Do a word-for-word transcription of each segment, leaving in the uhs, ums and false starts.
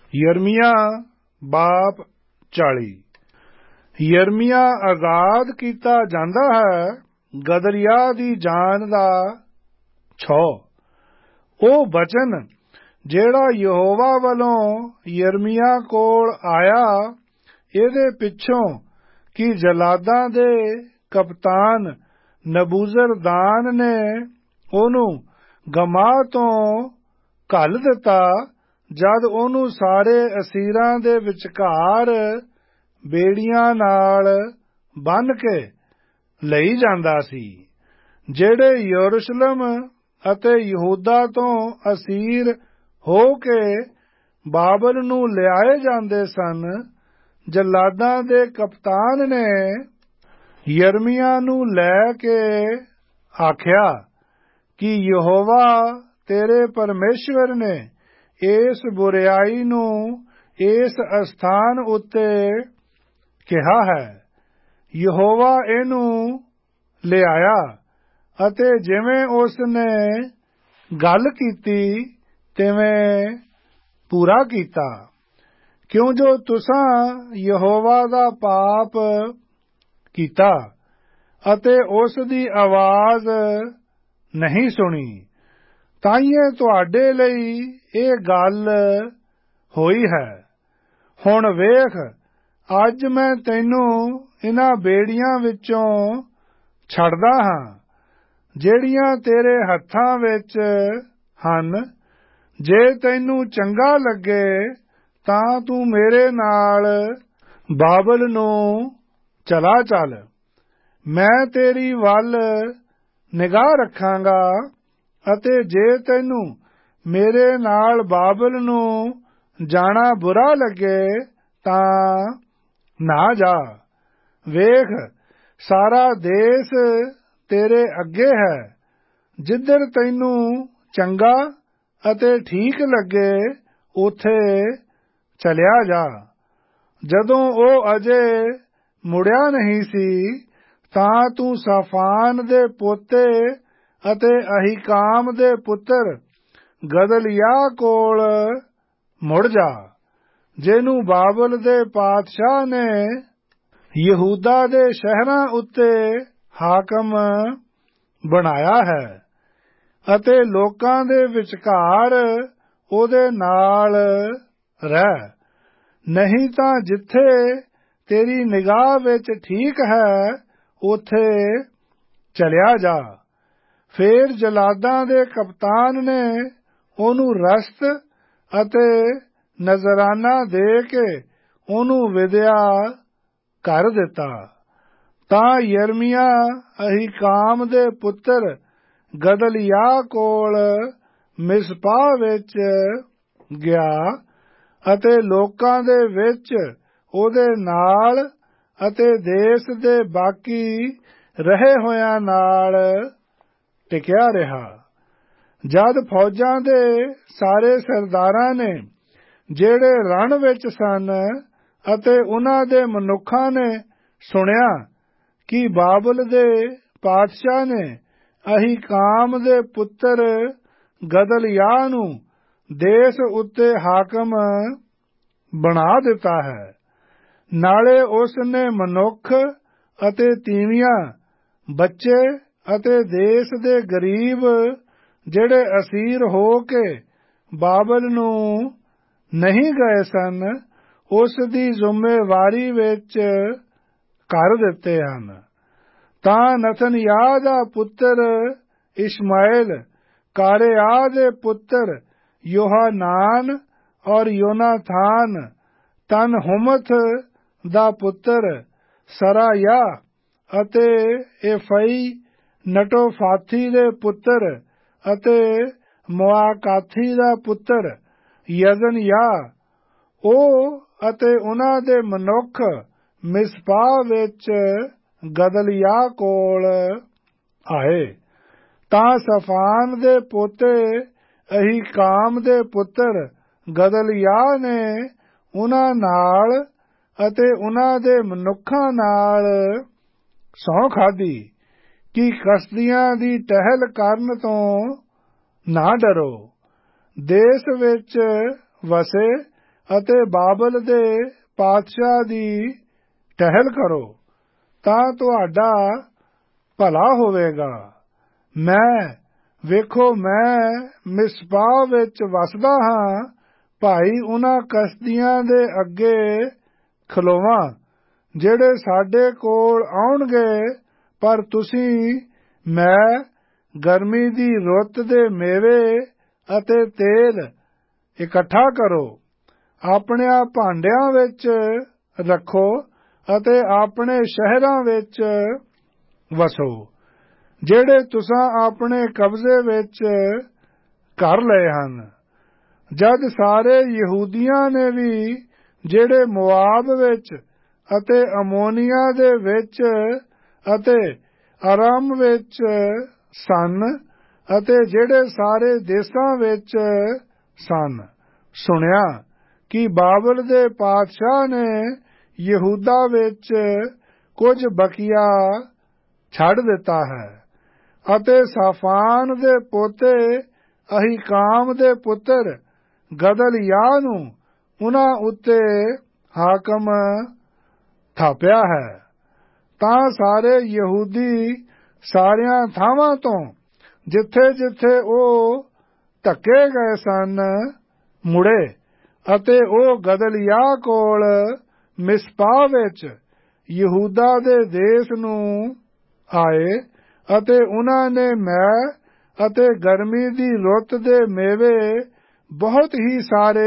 ਯਰਮੀਆ ਬਾਪ ਚਾਲੀ। ਯਰਮੀਆ ਆਜ਼ਾਦ ਕੀਤਾ ਜਾਂਦਾ ਹੈ ਗਦਲਿਯਾਹ ਦੀ ਜਾਨ ਦਾ ਛੋਹ। ਉਹ ਬਚਨ ਜਿਹੜਾ ਯਹੋਵਾ ਵੱਲੋਂ ਯਰਮੀਆ ਕੋਲ ਆਇਆ, ਇਹਦੇ ਪਿੱਛੋਂ ਕਿ ਜਲਾਦਾਂ ਦੇ ਕਪਤਾਨ ਨਬੂਜ਼ਰਦਾਨ ਨੇ ਉਹਨੂੰ ਗਮਾਹ ਤੋਂ ਘੱਲ ਦਿੱਤਾ, ਜਦ ਉਹਨੂੰ ਸਾਰੇ ਅਸੀਰਾਂ ਦੇ ਵਿਚਕਾਰ ਬੇੜੀਆਂ ਨਾਲ ਬੰਨ੍ਹ ਕੇ ਲਈ ਜਾਂਦਾ ਸੀ। ਜਿਹੜੇ ਯਰੂਸ਼ਲਮ ਅਤੇ ਯਹੂਦਾ ਤੋਂ ਅਸੀਰ ਹੋ ਕੇ ਬਾਬਲ ਨੂੰ ਲਿਆਏ ਜਾਂਦੇ ਸਨ, ਜਲਾਦਾਂ ਦੇ ਕਪਤਾਨ ਨੇ ਯਰਮੀਆ ਨੂੰ ਲੈ ਕੇ ਆਖਿਆ ਕਿ ਯਹੋਵਾ ਤੇਰੇ ਪਰਮੇਸ਼ਵਰ ਨੇ ਇਸ ਬੁਰਿਆਈ ਨੂੰ ਇਸ ਅਸਥਾਨ ਉੱਤੇ ਕਿਹਾ ਹੈ। ਯਹੋਵਾ ਇਹਨੂੰ ਲਿਆਇਆ ਅਤੇ ਜਿਵੇਂ ਉਸ ਨੇ ਗੱਲ ਕੀਤੀ ਤਿਵੇਂ ਪੂਰਾ ਕੀਤਾ, ਕਿਉਂ ਜੋ ਤੁਸਾਂ ਯਹੋਵਾ ਦਾ ਪਾਪ ਕੀਤਾ ਅਤੇ ਉਸ ਦੀ ਆਵਾਜ਼ ਨਹੀਂ ਸੁਣੀ, ਤਾਈਏ ਤੁਹਾਡੇ ਲਈ ਇਹ ਗੱਲ ਹੋਈ ਹੈ। ਹੁਣ ਵੇਖ, ਅੱਜ ਮੈਂ ਤੈਨੂੰ ਇਹਨਾਂ ਬੇੜੀਆਂ ਵਿੱਚੋਂ ਛੱਡਦਾ ਹਾਂ ਜਿਹੜੀਆਂ ਤੇਰੇ ਹੱਥਾਂ ਵਿੱਚ ਹਨ। ਜੇ ਤੈਨੂੰ ਚੰਗਾ ਲੱਗੇ ਤਾਂ ਤੂੰ ਮੇਰੇ ਨਾਲ ਬਾਬਲ ਨੂੰ ਚਲਾ ਚੱਲ। ਮੈਂ ਤੇਰੀ ਵੱਲ ਨਿਗਾਹ ਰੱਖਾਂਗਾ ਅਤੇ ਜੇ ਤੈਨੂੰ ਮੇਰੇ ਨਾਲ ਬਾਬਲ ਨੂੰ ਜਾਣਾ ਬੁਰਾ ਲੱਗੇ ਤਾਂ ਨਾ ਜਾ। ਵੇਖ, ਸਾਰਾ ਦੇਸ਼ ਤੇਰੇ ਅੱਗੇ ਹੈ, ਜਿੱਧਰ ਤੈਨੂੰ ਚੰਗਾ ਅਤੇ ਠੀਕ ਲੱਗੇ ਉੱਥੇ ਚਲਿਆ ਜਾ। ਜਦੋਂ ਉਹ ਅਜੇ ਮੁੜਿਆ ਨਹੀਂ ਸੀ ਤਾਂ ਤੂੰ ਸਾਫਾਨ ਦੇ ਪੋਤੇ ਅਤੇ ਅਹੀਕਾਮ ਦੇ ਪੁੱਤਰ ਗਦਲਿਯਾਹ ਕੋਲ ਮੁੜ ਜਾ, ਜਿਹਨੂੰ ਬਾਬਲ ਦੇ ਪਾਤਸ਼ਾਹ ਨੇ ਯਹੂਦਾ ਦੇ ਸ਼ਹਿਰਾਂ ਉੱਤੇ ਹਾਕਮ ਬਣਾਇਆ ਹੈ, ਅਤੇ ਲੋਕਾਂ ਦੇ ਵਿਚਕਾਰ ਉਹਦੇ ਨਾਲ ਰਹਿ। ਨਹੀਂ ਤਾਂ ਜਿੱਥੇ ਤੇਰੀ ਨਿਗਾਹ ਵਿੱਚ ਠੀਕ ਹੈ ਉੱਥੇ ਚਲਿਆ ਜਾ। ਫੇਰ ਜਲਾਦਾਂ ਦੇ ਕਪਤਾਨ ਨੇ ਉਹਨੂੰ ਰਸਤ ਅਤੇ ਨਜ਼ਰਾਨਾ ਦੇ ਕੇ ਉਹਨੂੰ ਵਿਦਿਆ ਕਰ ਦਿੱਤਾ। ਤਾਂ ਯਰਮੀਆ ਅਹੀਕਾਮ ਦੇ ਪੁੱਤਰ ਗਦਲਿਯਾਹ ਕੋਲ ਮਿਸਪਾਹ ਵਿੱਚ ਗਿਆ ਅਤੇ ਲੋਕਾਂ ਦੇ ਵਿੱਚ ਉਹਦੇ ਨਾਲ ਅਤੇ ਦੇਸ਼ ਦੇ ਬਾਕੀ ਰਹੇ ਹੋਇਆਂ ਨਾਲ ਟਿਕਿਆ ਰਿਹਾ। ਜਦ ਫੌਜਾਂ ਦੇ ਸਾਰੇ ਸਰਦਾਰਾਂ ਨੇ ਜਿਹੜੇ ਰਣ ਵਿੱਚ ਸਨ ਅਤੇ ਉਹਨਾਂ ਦੇ ਮਨੁੱਖਾਂ ਨੇ ਸੁਣਿਆ ਕਿ ਬਾਬਲ ਦੇ ਪਾਤਸ਼ਾਹ ਨੇ ਅਹੀਕਾਮ ਦੇ ਪੁੱਤਰ ਗਦਲਿਯਾਹ ਨੂੰ ਦੇਸ਼ ਉੱਤੇ ਹਾਕਮ ਬਣਾ ਦਿੱਤਾ ਹੈ, ਨਾਲੇ ਉਸ ਨੇ ਮਨੁੱਖ ਅਤੇ ਤੀਵੀਆਂ, ਬੱਚੇ ਅਤੇ ਦੇਸ਼ ਦੇ ਗਰੀਬ ਜਿਹੜੇ ਅਸੀਰ ਹੋ ਕੇ ਬਾਬਲ ਨੂੰ ਨਹੀਂ ਗਏ ਸਨ, ਉਸ ਦੀ ਜ਼ਿੰਮੇਵਾਰੀ ਵਿੱਚ ਕਰ ਦਿੱਤੇ ਹਨ। ਤਾਂ ਨਤਨਯਾਹ ਦਾ ਪੁੱਤਰ ਇਸ਼ਮਾਏਲ, ਕਾਰੇਆਹ ਦੇ ਪੁੱਤਰ ਯੋਹਾਨਾਨ ਔਰ ਯੋਨਾਥਾਨ, ਤਨਹੁਮਤ ਦਾ ਪੁੱਤਰ ਸਰਾਯਾਹ ਅਤੇ ਏਫਈ ਨਟੋਫਾਥੀ ਦੇ ਪੁੱਤਰ ਅਤੇ ਮੁਆਕਾਥੀ ਦਾ ਪੁੱਤਰ ਯਜ਼ਨਯਾਹ, ਉਹ ਅਤੇ ਉਹਨਾਂ ਦੇ ਮਨੁੱਖ ਮਿਸਪਾਹ ਵਿੱਚ ਗਦਲਿਯਾਹ ਕੋਲ ਆਏ। ਤਾਂ ਸਫਾਨ ਦੇ ਪੋਤੇ ਅਹੀਕਾਮ ਦੇ ਪੁੱਤਰ ਗਦਲਿਯਾਹ ਨੇ ਉਹਨਾਂ ਨਾਲ ਅਤੇ ਉਹਨਾਂ ਦੇ ਮਨੁੱਖਾਂ ਨਾਲ ਸਹੁੰ ਖਾਧੀ ਕਿ ਕਸਦੀਆਂ ਦੀ ਟਹਿਲ ਕਰਨ ਤੋਂ ਨਾ ਡਰੋ। ਦੇਸ਼ ਵਿੱਚ ਵਸੇ ਅਤੇ ਬਾਬਲ ਦੇ ਪਾਤਸ਼ਾਹ ਦੀ ਟਹਿਲ ਕਰੋ, ਤਾਂ ਤੁਹਾਡਾ ਭਲਾ ਹੋਵੇਗਾ। ਮੈਂ ਵੇਖੋ ਮੈਂ ਮਿਸਪਾਹ ਵਿੱਚ ਵਸਦਾ ਹਾਂ, ਭਾਈ ਉਹਨਾਂ ਕਸਤੀਆਂ ਦੇ ਅੱਗੇ ਖਲੋਵਾਂ ਜਿਹੜੇ ਸਾਡੇ ਕੋਲ ਆਉਣਗੇ, ਪਰ ਤੁਸੀਂ ਮੈਂ ਗਰਮੀ ਦੀ ਰੁੱਤ ਦੇ ਮੇਵੇ ਅਤੇ ਤੇਲ ਇਕੱਠਾ ਕਰੋ, ਆਪਣਿਆਂ ਭਾਂਡਿਆਂ ਵਿੱਚ ਰੱਖੋ ਅਤੇ ਆਪਣੇ ਸ਼ਹਿਰਾਂ ਵਿੱਚ ਵਸੋ, ਜਿਹੜੇ ਤੁਸਾਂ ਆਪਣੇ ਕਬਜ਼ੇ ਵਿੱਚ ਕਰ ਲਏ ਹਨ। ਜਦ ਸਾਰੇ ਯਹੂਦੀਆਂ ਨੇ ਵੀ ਜਿਹੜੇ ਮੁਆਬ ਵਿੱਚ ਅਤੇ ਅਮੋਨੀਆ ਦੇ ਵਿੱਚ ਅਤੇ ਅਰਾਮ ਵਿੱਚ ਸਨ ਅਤੇ ਜਿਹੜੇ ਸਾਰੇ ਦੇਸ਼ਾਂ ਵਿੱਚ ਸਨ, ਸੁਣਿਆ ਕਿ ਬਾਬਲ ਦੇ ਪਾਤਸ਼ਾਹ ਨੇ ਯਹੂਦਾ ਵਿੱਚ ਕੁਝ ਬਕੀਆ ਛੱਡ ਦਿੱਤਾ ਹੈ, ਅਤੇ ਸਾਫਾਨ ਦੇ ਪੋਤੇ ਅਹੀਕਾਮ ਦੇ ਪੁੱਤਰ ਗਦਲਿਯਾਹ ਨੂੰ ਉਹਨਾਂ ਉੱਤੇ ਹਾਕਮ ਥਾਪਿਆ ਹੈ, ਤਾਂ ਸਾਰੇ ਯਹੂਦੀ ਸਾਰੀਆਂ ਥਾਵਾਂ ਤੋਂ ਜਿੱਥੇ ਜਿੱਥੇ ਉਹ ਧੱਕੇ ਗਏ ਸਨ ਮੁੜੇ, ਅਤੇ ਉਹ ਗਦਲਿਯਾਹ ਕੋਲ ਮਿਸਪਾਹ ਵਿੱਚ ਯਹੂਦਾ ਦੇ ਦੇਸ਼ ਨੂੰ ਆਏ, ਅਤੇ ਉਹਨਾਂ ਨੇ ਮੈਂ ਅਤੇ ਗਰਮੀ ਦੀ ਰੁੱਤ ਦੇ ਮੇਵੇ ਬਹੁਤ ਹੀ ਸਾਰੇ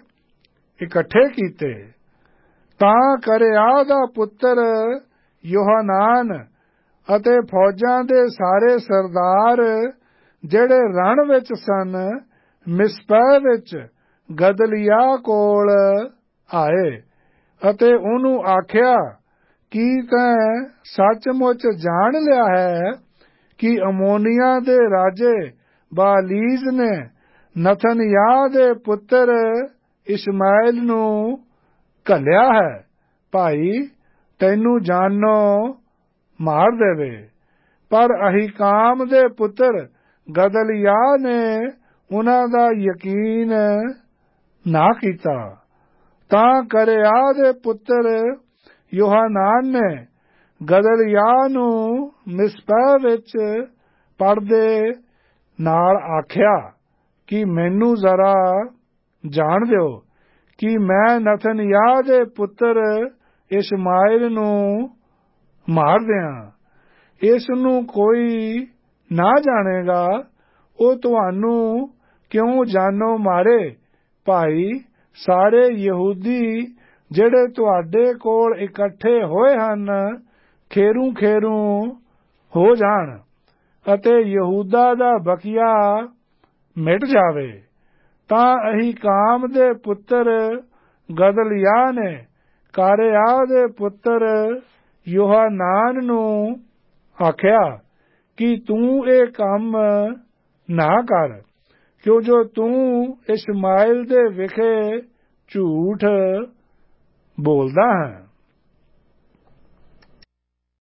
ਇਕੱਠੇ ਕੀਤੇ। ਤਾਂ ਕਰਿਆ ਦਾ ਪੁੱਤਰ ਯੋਹਾਨਾਨ ਅਤੇ ਫੌਜਾਂ ਦੇ ਸਾਰੇ ਸਰਦਾਰ ਜਿਹੜੇ ਰਣ ਵਿੱਚ ਸਨ, ਮਿਸਪਾਹ ਵਿੱਚ ਗਦਲਿਯਾਹ ਕੋਲ ਆਏ ਅਤੇ ਉਹਨੂੰ ਆਖਿਆ, ਕੀ ਤੈਂ ਸੱਚਮੁੱਚ ਜਾਣ ਲਿਆ ਹੈ ਕਿ ਅਮੋਨੀਆ ਦੇ ਰਾਜੇ ਬਾਲੀਜ਼ ਨੇ ਨਥਨਯਾਹ ਦੇ ਪੁੱਤਰ ਇਸ਼ਮਾਇਲ ਨੂੰ ਘੱਲਿਆ ਹੈ, ਭਾਈ ਤੈਨੂੰ ਜਾਨੋਂ ਮਾਰ ਦੇਵੇ। ਪਰ ਅਹੀਕਾਮ ਦੇ ਪੁੱਤਰ ਗਦਲਿਯਾਹ ਨੇ ਉਹਨਾਂ ਦਾ ਯਕੀਨ ਨਾ ਕੀਤਾ। ਤਾਂ ਕਰਿਆ ਦੇ ਪੁੱਤਰ ਯੋਹਾਨਾਨ ਨੇ ਗਦਲਿਯਾਹ ਨੂੰ ਮਿਸਪਾਹ ਵਿੱਚ ਪੜਦੇ ਨਾਲ ਆਖਿਆ ਕਿ ਮੈਨੂੰ ਜ਼ਰਾ ਜਾਣ ਦਿਓ ਕਿ ਮੈਂ ਨਥਨਯਾਹ ਦੇ ਪੁੱਤਰ ਇਸ਼ਮਾਇਲ ਨੂੰ ਮਾਰ ਦਿਆਂ। ਇਸ ਨੂੰ ਕੋਈ ਨਾ ਜਾਣੇਗਾ, ਉਹ ਤੁਹਾਨੂੰ ਕਿਉਂ ਜਾਨੋਂ ਮਾਰੇ, ਭਾਈ ਸਾਰੇ ਯਹੂਦੀ ਜਿਹੜੇ ਤੁਹਾਡੇ ਕੋਲ ਇਕੱਠੇ ਹੋਏ ਹਨ ਖੇਰੂ ਖੇਰੂ ਹੋ ਜਾਣ, ਅਤੇ ਯਹੂਦਾ ਦਾ ਬਕੀਆ ਮਿਟ ਜਾਵੇ। ਤਾਂ ਅਹੀਕਾਮ ਦੇ ਪੁੱਤਰ ਗਦਲਿਯਾਹ ਨੇ ਕਾਰੇਆ ਦੇ ਪੁੱਤਰ ਯੋਹਾਨਾਨ ਨੂੰ ਆਖਿਆ ਕਿ ਤੂੰ ਇਹ ਕੰਮ ਨਾ ਕਰ, ਕਿਉਂ ਜੋ ਤੂੰ ਇਸ਼ਮਾਇਲ ਦੇ ਵਿਖੇ ਝੂਠ ਬੋਲਦਾ ਹੈ।